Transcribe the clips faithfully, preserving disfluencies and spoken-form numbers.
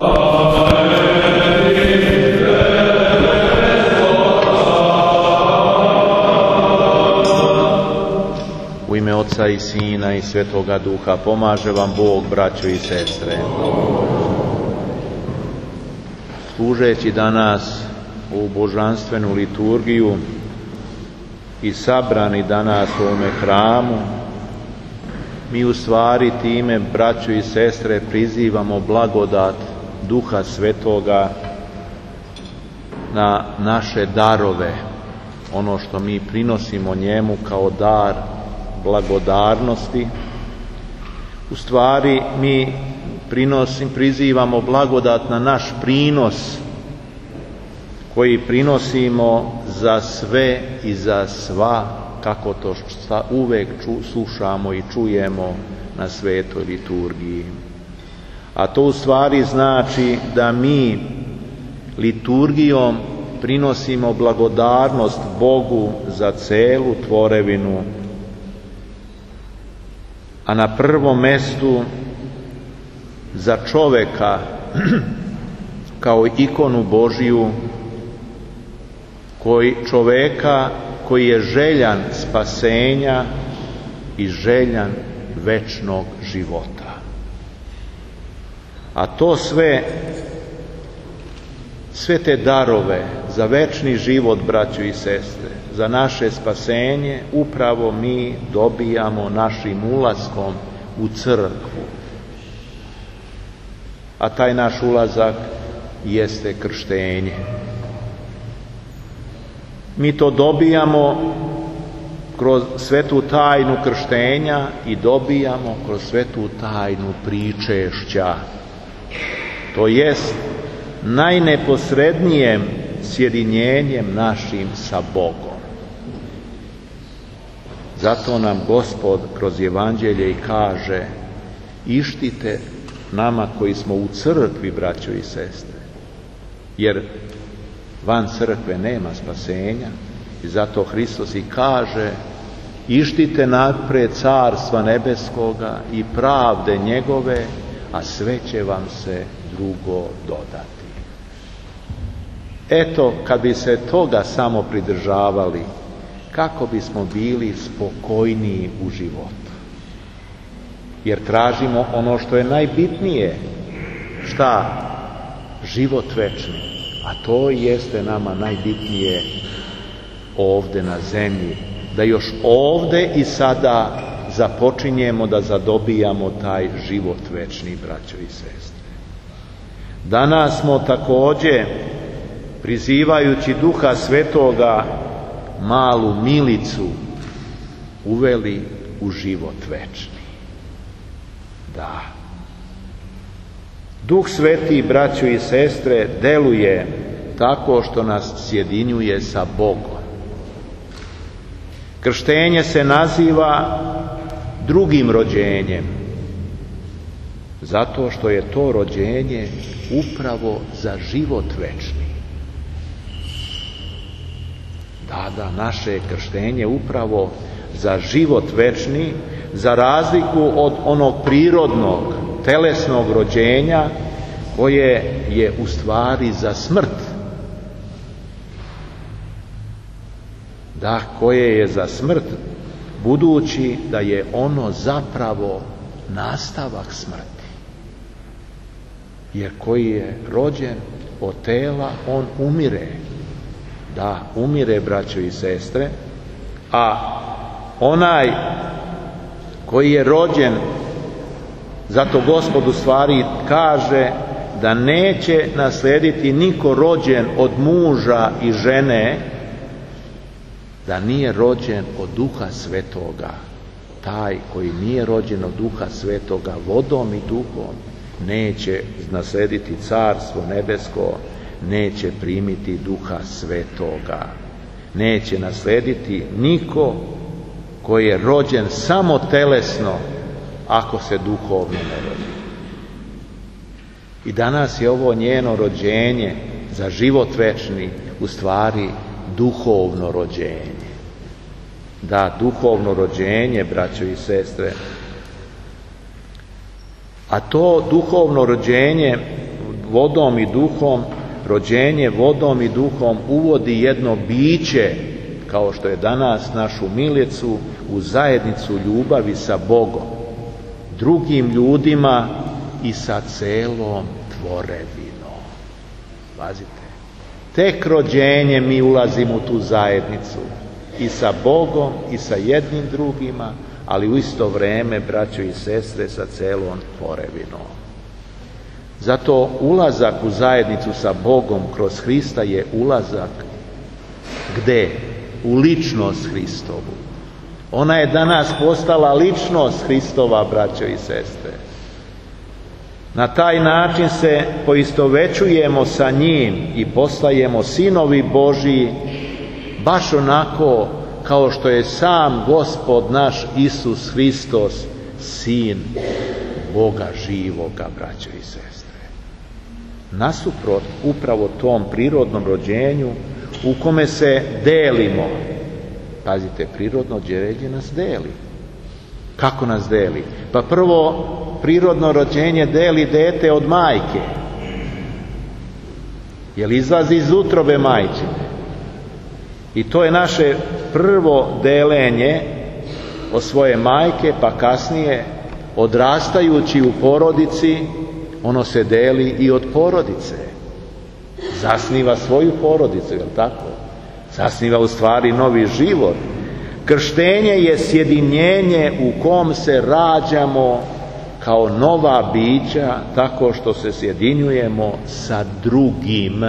U ime Oca i Sina i Svetoga Duha pomaže vam Bog, braćo i sestre. Služeći danas u božanstvenu liturgiju i sabrani danas u ovome hramu, mi u stvari time, braćo i sestre, prizivamo blagodat Duha Svetoga na naše darove, ono što mi prinosimo njemu kao dar blagodarnosti. U stvari mi prinosim, prizivamo blagodat na naš prinos koji prinosimo za sve i za sva, kako to što uvek ču, slušamo i čujemo na svetoj liturgiji. A to u stvari znači da mi liturgijom prinosimo blagodarnost Bogu za celu tvorevinu, a na prvom mestu za čoveka kao ikonu Božiju, koji čoveka koji je željan spasenja i željan večnog života. A to sve, sve te darove za večni život, braćo i sestre, za naše spasenje, upravo mi dobijamo našim ulaskom u crkvu. A taj naš ulazak jeste krštenje. Mi to dobijamo kroz svetu tajnu krštenja i dobijamo kroz svetu tajnu pričešća. To jest najneposrednijem sjedinjenjem našim sa Bogom. Zato nam Gospod kroz evanđelje i kaže: ištite nama koji smo u crkvi, braćo i sestre, jer van crkve nema spasenja, i zato Hristos i kaže: ištite napred carstva nebeskoga i pravde njegove, a sve će vam se drugo dodati. Eto, kad bi se toga samo pridržavali, kako bismo bili spokojniji u životu. Jer tražimo ono što je najbitnije. Šta? Život večni. A to jeste nama najbitnije ovde na zemlji. Da još ovde i sada započinjemo da zadobijamo taj život večni, braćo i sestre. Danas smo također, prizivajući Duha Svetoga, malu Milicu uveli u život večni. Da. Duh Sveti, braćo i sestre, deluje tako što nas sjedinjuje sa Bogom. Krštenje se naziva drugim rođenjem, zato što je to rođenje upravo za život večni. Da, da, naše krštenje upravo za život večni, za razliku od onog prirodnog, telesnog rođenja, koje je u stvari za smrt. Da, koje je za smrt, budući da je ono zapravo nastavak smrti. Jer koji je rođen od tela, on umire. Da, umire, braćo i sestre, a onaj koji je rođen, zato Gospod u stvari kaže da neće naslediti niko rođen od muža i žene, da nije rođen od Duha Svetoga. Taj koji nije rođen od Duha Svetoga vodom i duhom neće naslediti carstvo nebesko, neće primiti Duha Svetoga. Neće naslediti niko koji je rođen samo telesno, ako se duhovno ne rodi. I danas je ovo njeno rođenje za život večni u stvari duhovno rođenje. Da, duhovno rođenje, braćo i sestre. A to duhovno rođenje vodom i duhom, rođenje vodom i duhom uvodi jedno biće, kao što je danas našu Milicu, u zajednicu ljubavi sa Bogom, drugim ljudima i sa celom tvorevinom. Pazite, tek rođenjem mi ulazimo u tu zajednicu i sa Bogom i sa jednim drugima, ali u isto vrijeme, braćo i sestre, sa celom tvorevinom. Zato ulazak u zajednicu sa Bogom kroz Hrista je ulazak gde? U ličnost Hristovu. Ona je danas postala ličnost Hristova, braćo i sestre. Na taj način se poistovećujemo sa njim i postajemo sinovi Božji, baš onako kao što je sam Gospod naš Isus Hristos, sin Boga živoga, braćo i sestre. Nasuprot upravo tom prirodnom rođenju u kome se delimo. Pazite, prirodno rođenje nas deli. Kako nas deli? Pa prvo, prirodno rođenje deli dete od majke. Jer izlazi iz utrobe majčine. I to je naše prvo delenje od svoje majke, pa kasnije, odrastajući u porodici, ono se deli i od porodice. Zasniva svoju porodicu, je li tako? Zasniva u stvari novi život. Krštenje je sjedinjenje u kom se rađamo kao nova bića, tako što se sjedinjujemo sa drugim.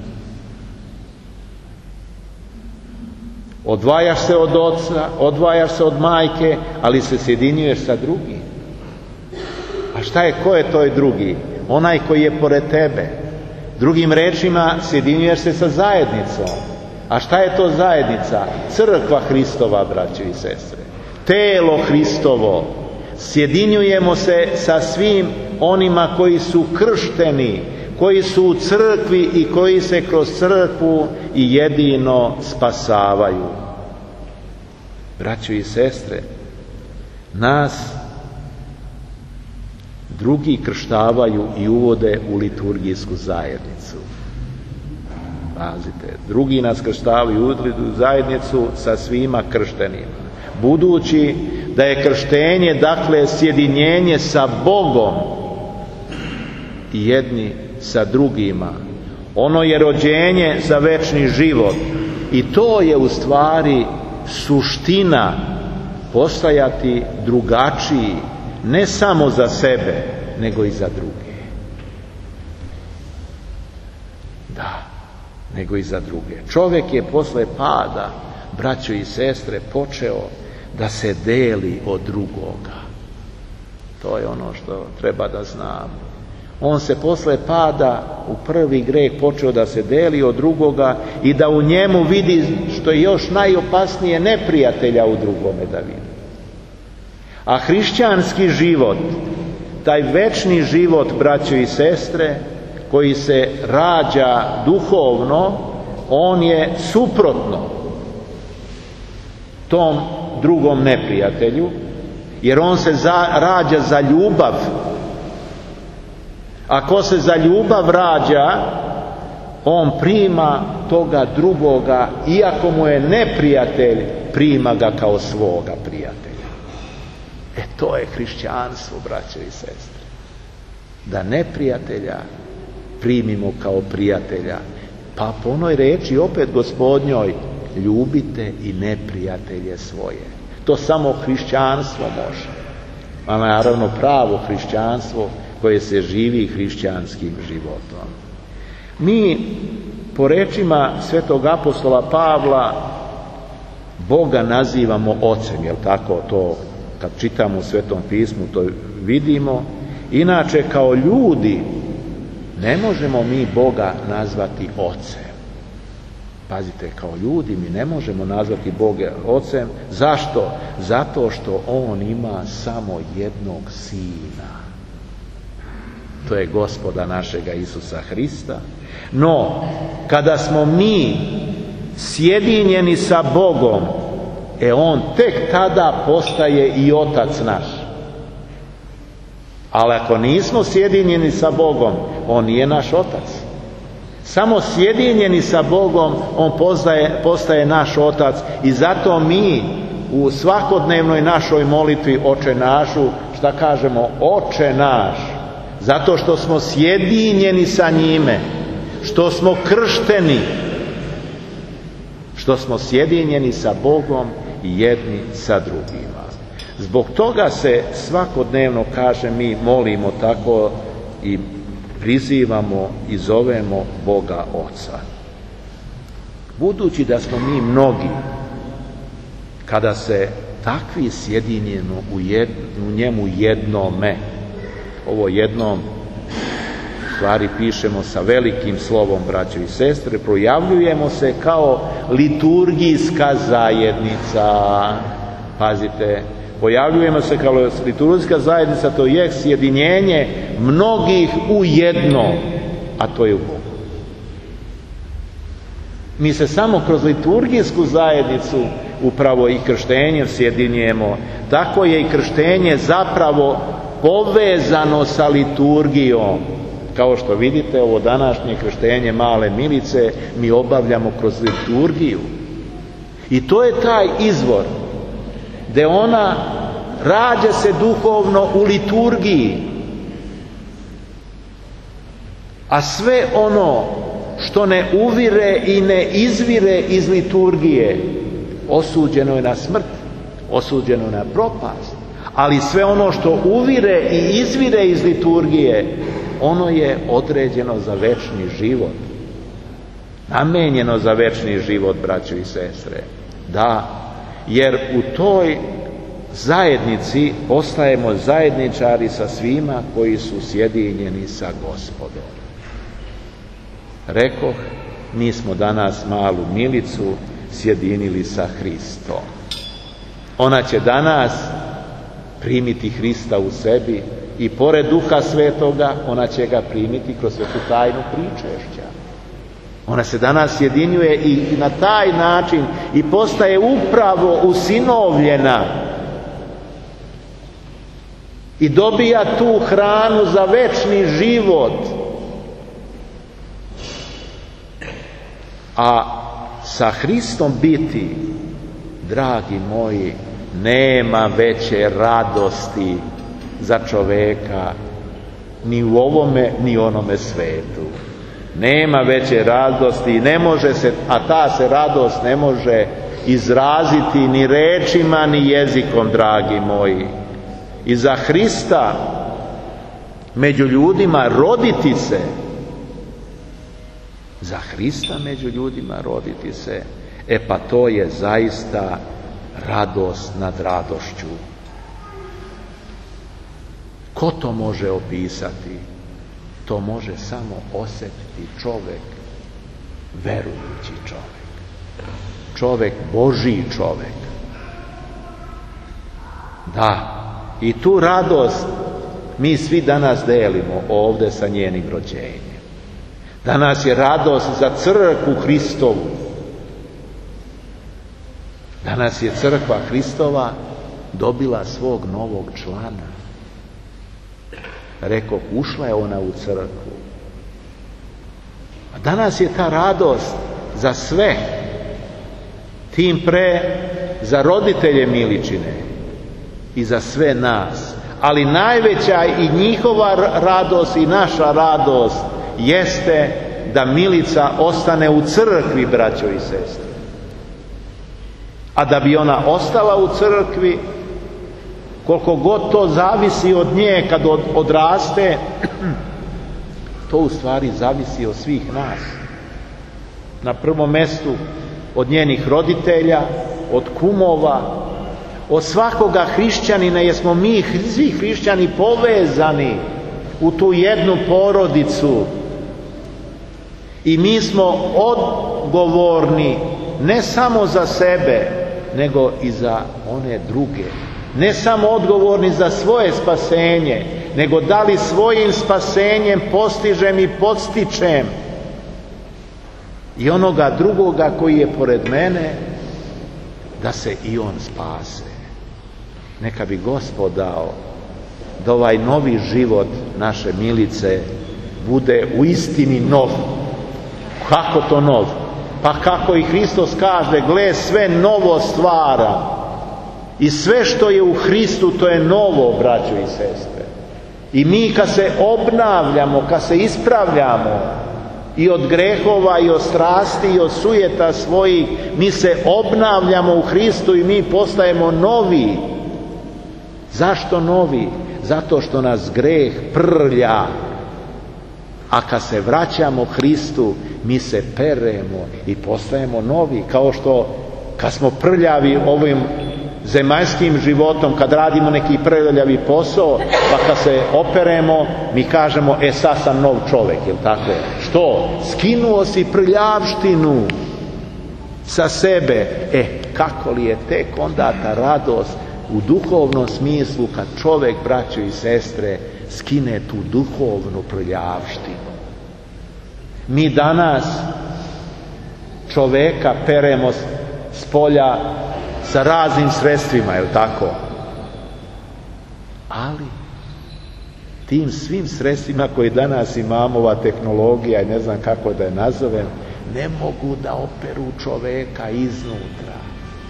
Odvajaš se od oca, odvajaš se od majke, ali se sjedinjuješ sa drugim. A šta je, ko je to drugi? Onaj koji je pored tebe. Drugim rečima, sjedinjuješ se sa zajednicom. A šta je to zajednica? Crkva Hristova, braćo i sestre. Telo Hristovo. Sjedinjujemo se sa svim onima koji su kršteni, koji su u crkvi i koji se kroz crkvu i jedino spasavaju. Braćo i sestre, nas drugi krštavaju i uvode u liturgijsku zajednicu. Pazite, drugi nas krštavaju u zajednicu sa svima krštenima. Budući da je krštenje, dakle, sjedinjenje sa Bogom i jedni sa drugima. Ono je rođenje za večni život. I to je u stvari suština postajati drugačiji, ne samo za sebe, nego i za druge. Da, nego i za druge. Čovjek je posle pada, braćo i sestre, počeo da se deli od drugoga. To je ono što treba da znamo. On se posle pada u prvi greh počeo da se deli od drugoga i da u njemu vidi, što je još najopasnije, neprijatelja u drugome da vidi. A hrišćanski život, taj večni život, braćo i sestre, koji se rađa duhovno, on je suprotno tom drugom neprijatelju, jer on se za, rađa za ljubav. A ko se za ljubav rađa, on prima toga drugoga, iako mu je neprijatelj, prima ga kao svoga prijatelja. E to je hrišćanstvo, braćo i sestre. Da neprijatelja primimo kao prijatelja. Pa po onoj reči opet Gospodnjoj, ljubite i neprijatelje svoje. To samo hrišćanstvo može. A naravno pravo hrišćanstvo koje se živi hrišćanskim životom. Mi, po rečima svetog apostola Pavla, Boga nazivamo Ocem, jel tako? To kad čitamo u Svetom pismu to vidimo. Inače, kao ljudi ne možemo mi Boga nazvati Ocem. Pazite, kao ljudi mi ne možemo nazvati Boga Ocem. Zašto? Zato što On ima samo jednog Sina. To je Gospoda našega Isusa Hrista. No, kada smo mi sjedinjeni sa Bogom, e On tek tada postaje i Otac naš. Ali ako nismo sjedinjeni sa Bogom, on nije naš otac. Samo sjedinjeni sa Bogom, on postaje, postaje naš otac i zato mi u svakodnevnoj našoj molitvi Oče našu, šta kažemo? Oče naš. Zato što smo sjedinjeni sa njime, što smo kršteni, što smo sjedinjeni sa Bogom i jedni sa drugima. Zbog toga se svakodnevno, kaže, mi molimo tako i prizivamo i zovemo Boga Oca. Budući da smo mi mnogi, kada se takvi sjedinjeno u, jed, u njemu jednome, ovo jednom stvari pišemo sa velikim slovom, braćo i sestre, projavljujemo se kao liturgijska zajednica. Pazite, pojavljujemo se kao liturgijska zajednica, to je sjedinjenje mnogih u jedno, a to je u Bogu. Mi se samo kroz liturgijsku zajednicu upravo i krštenjem sjedinjujemo. Tako je i krštenje zapravo povezano sa liturgijom. Kao što vidite, ovo današnje krštenje male Milice mi obavljamo kroz liturgiju. I to je taj izvor gdje ona rađa se duhovno u liturgiji. A sve ono što ne uvire i ne izvire iz liturgije, osuđeno je na smrt, osuđeno je na propast. Ali sve ono što uvire i izvire iz liturgije, ono je određeno za večni život. Namenjeno za večni život, braćo i sestre. Da, jer u toj zajednici postajemo zajedničari sa svima koji su sjedinjeni sa Gospodom. Rekoh, mi smo danas malu Milicu sjedinili sa Hristom. Ona će danas primiti Hrista u sebi i pored Duha Svetoga ona će ga primiti kroz svetu tajnu pričešća. Ona se danas sjedinjuje i na taj način i postaje upravo usinovljena i dobija tu hranu za večni život. A sa Hristom biti, dragi moji, nema veće radosti za čoveka ni u ovome ni onome svetu. Nema veće radosti, ne može se, a ta se radost ne može izraziti ni rečima ni jezikom, dragi moji. I za Hrista među ljudima roditi se, za Hrista među ljudima roditi se, e pa to je zaista radost nad radošću. Ko to može opisati? To može samo osjetiti čovjek, verujući čovjek. Čovjek, Božji čovjek. Da, i tu radost mi svi danas delimo ovdje sa njenim rođenjem. Danas je radost za crkvu Hristovu. Danas je crkva Hristova dobila svog novog člana. Rekao, ušla je ona u crkvu. A danas je ta radost za sve. Tim pre za roditelje Miličine i za sve nas. Ali najveća i njihova radost i naša radost jeste da Milica ostane u crkvi, braćo i sestre. A da bi ona ostala u crkvi, koliko god to zavisi od nje kad od, odraste, to u stvari zavisi od svih nas. Na prvom mjestu od njenih roditelja, od kumova, od svakoga hrišćanina, jer smo mi svi hrišćani povezani u tu jednu porodicu. I mi smo odgovorni ne samo za sebe, nego i za one druge. Ne samo odgovorni za svoje spasenje, nego da li svojim spasenjem postižem i podstičem i onoga drugoga koji je pored mene, da se i on spase. Neka bi Gospod dao da ovaj novi život naše Milice bude u istini nov. Kako to nov? Pa kako i Hristos kaže, gle, sve novo stvara. I sve što je u Hristu, to je novo, braćo i sestre. I mi kad se obnavljamo, kad se ispravljamo i od grehova, i od strasti, i od sujeta svojih, mi se obnavljamo u Hristu i mi postajemo novi. Zašto novi? Zato što nas greh prlja. A kad se vraćamo Hristu, mi se peremo i postajemo novi. Kao što kad smo prljavi ovim zemaljskim životom, kad radimo neki prljavi posao, pa kad se operemo, mi kažemo, e sad sam nov čovjek, jel tako? Što? Skinuo si prljavštinu sa sebe. E, kako li je tek onda ta radost u duhovnom smislu kad čovjek, braćo i sestre, skine tu duhovnu prljavštinu. Mi danas čovjeka peremo s polja sa raznim sredstvima, je li tako? Ali tim svim sredstvima koje danas imamo, ova tehnologija i ne znam kako da je nazovem, ne mogu da operu čovjeka iznutra.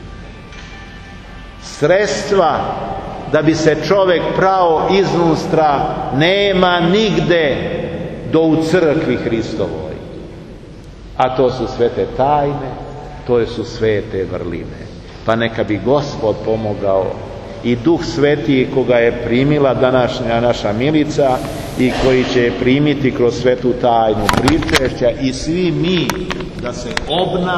Sredstva da bi se čovjek prao iznutra nema nigde do u crkvi Hristovoj. A to su svete tajne, to su svete vrline. Pa neka bi Gospod pomogao i Duh Sveti koga je primila današnja naša Milica i koji će je primiti kroz svetu tajnu pričešća i svi mi da se obna